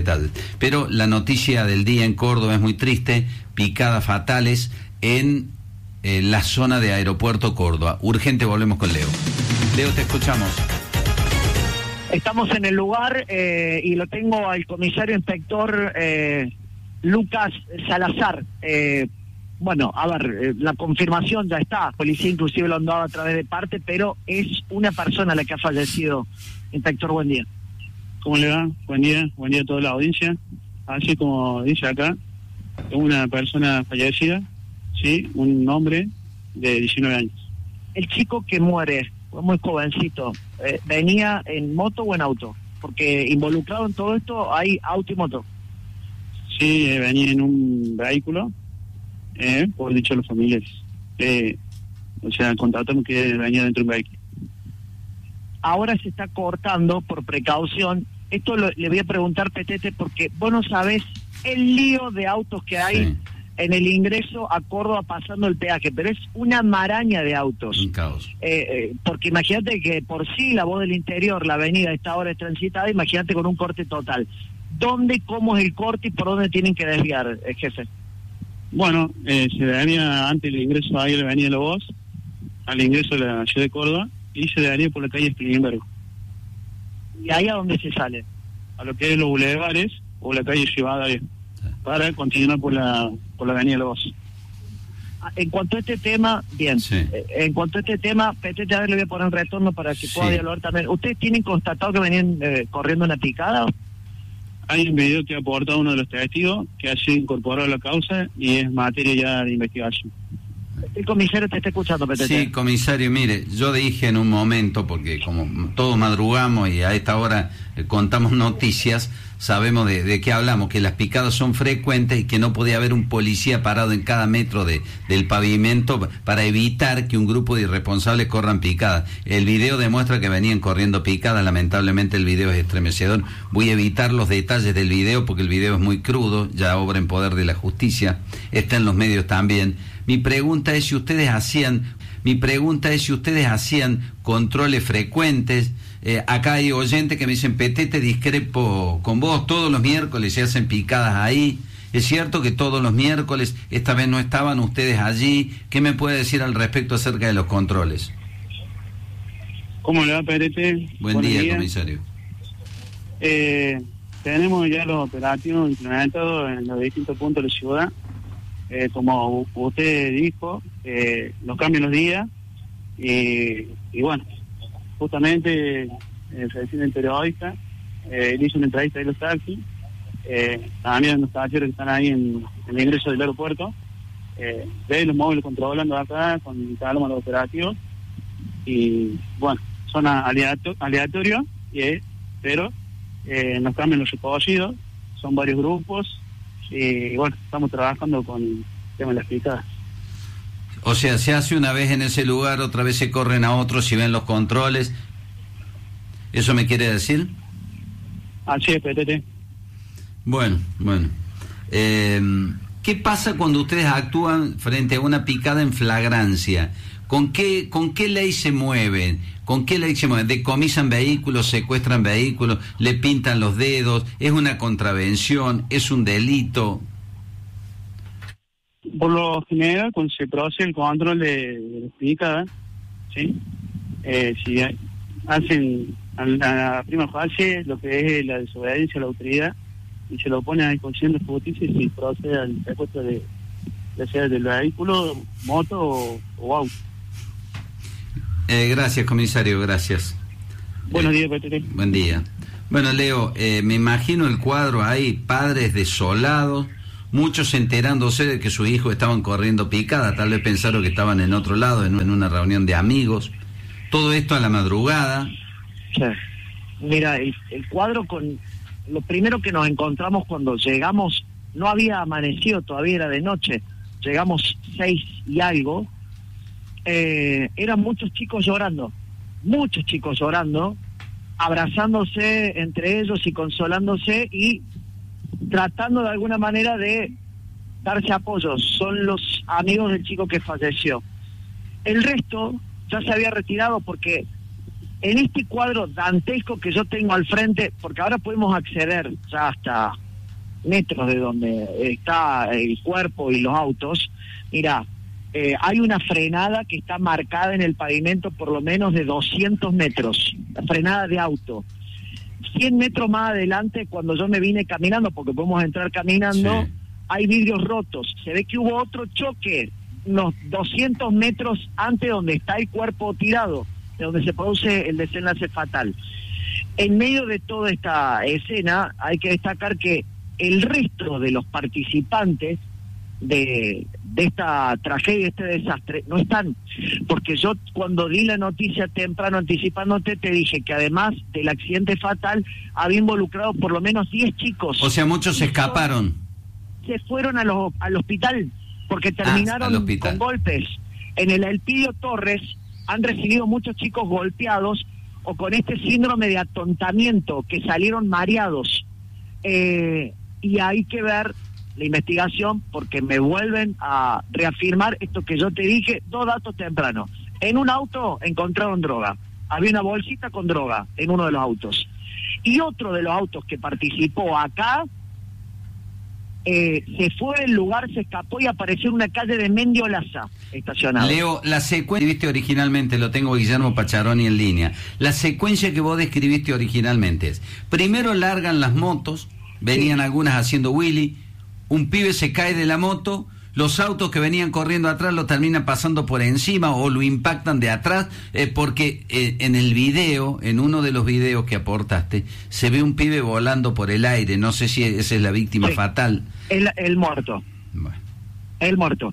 detalles. Pero la noticia del día en Córdoba es muy triste, picadas fatales en la zona de Aeropuerto Córdoba. Urgente, volvemos con Leo. Leo, te escuchamos. Estamos en el lugar y lo tengo al comisario inspector Lucas Salazar. Bueno, a ver, la confirmación ya está, policía inclusive lo han dado a través de parte, pero es una persona la que ha fallecido. Inspector, buen día. ¿Cómo le va? Buen día a toda la audiencia. Así como dice acá, una persona fallecida, sí, un hombre de 19 años. El chico que muere, muy jovencito, ¿venía en moto o en auto? Porque involucrado en todo esto hay auto y moto. Sí, venía en un vehículo, por dicho los familiares. O sea, contratamos que venía dentro de un vehículo. Ahora se está cortando por precaución. Esto le voy a preguntar, Petete, porque vos no sabés el lío de autos que hay en el ingreso a Córdoba pasando el peaje, pero es una maraña de autos. Un caos. Porque imagínate que por sí la voz del interior, la avenida a esta hora es transitada, imagínate con un corte total. ¿Dónde, cómo es el corte y por dónde tienen que desviar, jefe? Bueno, se daría antes el ingreso ahí a la avenida La Voz, al ingreso de la ciudad de Córdoba, y se daría por la calle Spilimbergo. ¿Y ahí a dónde se sale? A lo que es los bulevares o la calle Rivadavia, para continuar por la avenida La Voz. En cuanto a este tema, bien, en cuanto a este tema, Petete, a ver, le voy a poner en retorno para que pueda dialogar también. ¿Ustedes tienen constatado que venían corriendo una picada? Hay un video que ha aportado uno de los testigos que ha sido incorporado a la causa y es materia ya de investigación. El comisario te está escuchando, Petete. Sí, comisario, mire, yo dije en un momento, porque como todos madrugamos y a esta hora contamos noticias, sabemos de qué hablamos, que las picadas son frecuentes y que no podía haber un policía parado en cada metro del pavimento para evitar que un grupo de irresponsables corran picadas. El video demuestra que venían corriendo picadas, lamentablemente el video es estremecedor. Voy a evitar los detalles del video porque el video es muy crudo, ya obra en poder de la justicia, está en los medios también. Mi pregunta es si ustedes hacían controles frecuentes. Acá hay oyentes que me dicen, Petete, discrepo con vos, todos los miércoles se hacen picadas ahí. ¿Es cierto que todos los miércoles, esta vez no estaban ustedes allí? ¿Qué me puede decir al respecto acerca de los controles? ¿Cómo le va, Petete? Buen día, comisario. Tenemos ya los operativos implementados en los distintos puntos de la ciudad. Como usted dijo, nos cambian los días y bueno, justamente el presidente periodista hizo una entrevista de los taxis, también los taxeros que están ahí en el ingreso del aeropuerto, de los móviles controlando acá con cada uno de los operativos y bueno, son aleatorios, pero nos cambian los recorridos, son varios grupos. Y bueno, estamos trabajando con el tema de las picadas. O sea, se hace una vez en ese lugar, otra vez se corren a otros y ven los controles. ¿Eso me quiere decir? Así es, Petete. Bueno. ¿Qué pasa cuando ustedes actúan frente a una picada en flagrancia? ¿Con qué ley se mueven? ¿Con qué ley se mueven? ¿Decomisan vehículos, secuestran vehículos, le pintan los dedos? ¿Es una contravención? ¿Es un delito? Por lo general, cuando se produce el control de picadas, ¿sí? Si hacen a la prima fase lo que es la desobediencia a la autoridad y se lo pone a disposición de justicia y se procede al secuestro ya sea del vehículo, moto o auto. Gracias, comisario, gracias. Buenos días, Petete. Buen día. Bueno, Leo, me imagino el cuadro ahí, padres desolados, muchos enterándose de que sus hijos estaban corriendo picada, tal vez pensaron que estaban en otro lado, en una reunión de amigos. Todo esto a la madrugada. Sí. Mira, el cuadro lo primero que nos encontramos cuando llegamos, no había amanecido, todavía era de noche, llegamos 6 y algo, eran muchos chicos llorando, abrazándose entre ellos y consolándose y tratando de alguna manera de darse apoyo. Son los amigos del chico que falleció. El resto ya se había retirado porque en este cuadro dantesco que yo tengo al frente, porque ahora podemos acceder ya hasta metros de donde está el cuerpo y los autos, mira, hay una frenada que está marcada en el pavimento por lo menos de 200 metros, la frenada de auto. 100 metros más adelante, cuando yo me vine caminando, porque podemos entrar caminando, sí, hay vidrios rotos. Se ve que hubo otro choque unos 200 metros antes donde está el cuerpo tirado, de donde se produce el desenlace fatal. En medio de toda esta escena hay que destacar que el resto de los participantes de esta tragedia, este desastre, no están, porque yo cuando di la noticia temprano anticipándote te dije que además del accidente fatal había involucrado por lo menos 10 chicos. O sea, muchos se escaparon. Se fueron al hospital porque terminaron con golpes. En el Elpidio Torres han recibido muchos chicos golpeados o con este síndrome de atontamiento, que salieron mareados. Y hay que ver la investigación, porque me vuelven a reafirmar esto que yo te dije, 2 datos tempranos. En un auto encontraron droga, había una bolsita con droga en uno de los autos. Y otro de los autos que participó acá, se fue del lugar, se escapó y apareció en una calle de Mendiolaza estacionado. Leo, la secuencia que viste originalmente, lo tengo Guillermo Pacharoni en línea, la secuencia que vos describiste originalmente es, primero largan las motos, venían sí, algunas haciendo wheelie, un pibe se cae de la moto, los autos que venían corriendo atrás lo terminan pasando por encima o lo impactan de atrás, porque en el video, en uno de los videos que aportaste, se ve un pibe volando por el aire, no sé si esa es la víctima sí, fatal. El muerto. Bueno. El muerto.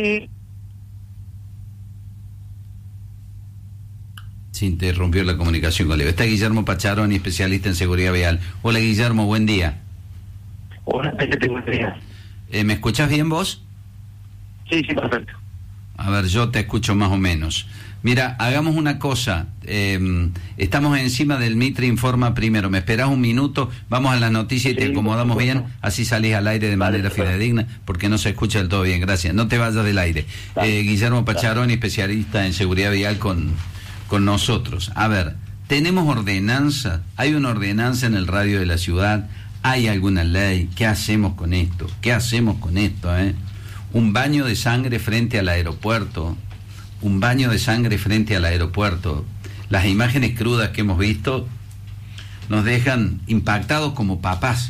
Se interrumpió la comunicación con Leo. Está Guillermo Pacharoni, especialista en seguridad vial. Hola Guillermo, buen día. Hola, buen día. ¿Me escuchás bien vos? Sí, perfecto. A ver, yo te escucho más o menos. Mira, hagamos una cosa. Estamos encima del Mitre Informa primero. ¿Me esperás un minuto? Vamos a las noticias y te acomodamos bien. Así salís al aire de manera fidedigna, porque no se escucha del todo bien. Gracias. No te vayas del aire. Guillermo Pacharoni, especialista en seguridad vial con nosotros. A ver, tenemos ordenanza. Hay una ordenanza en el radio de la ciudad. ¿Hay alguna ley? ¿Qué hacemos con esto? ¿Qué hacemos con esto, Un baño de sangre frente al aeropuerto. Un baño de sangre frente al aeropuerto. Las imágenes crudas que hemos visto nos dejan impactados como papás.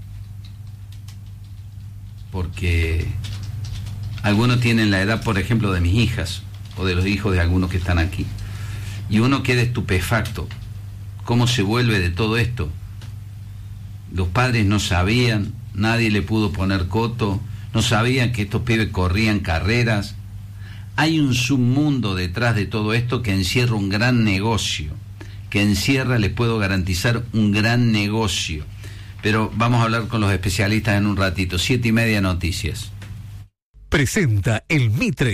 Porque algunos tienen la edad, por ejemplo, de mis hijas o de los hijos de algunos que están aquí. Y uno queda estupefacto. ¿Cómo se vuelve de todo esto? Los padres no sabían, nadie le pudo poner coto, no sabían que estos pibes corrían carreras. Hay un submundo detrás de todo esto que encierra un gran negocio, les puedo garantizar, un gran negocio. Pero vamos a hablar con los especialistas en un ratito. 7:30 noticias. Presenta el Mitre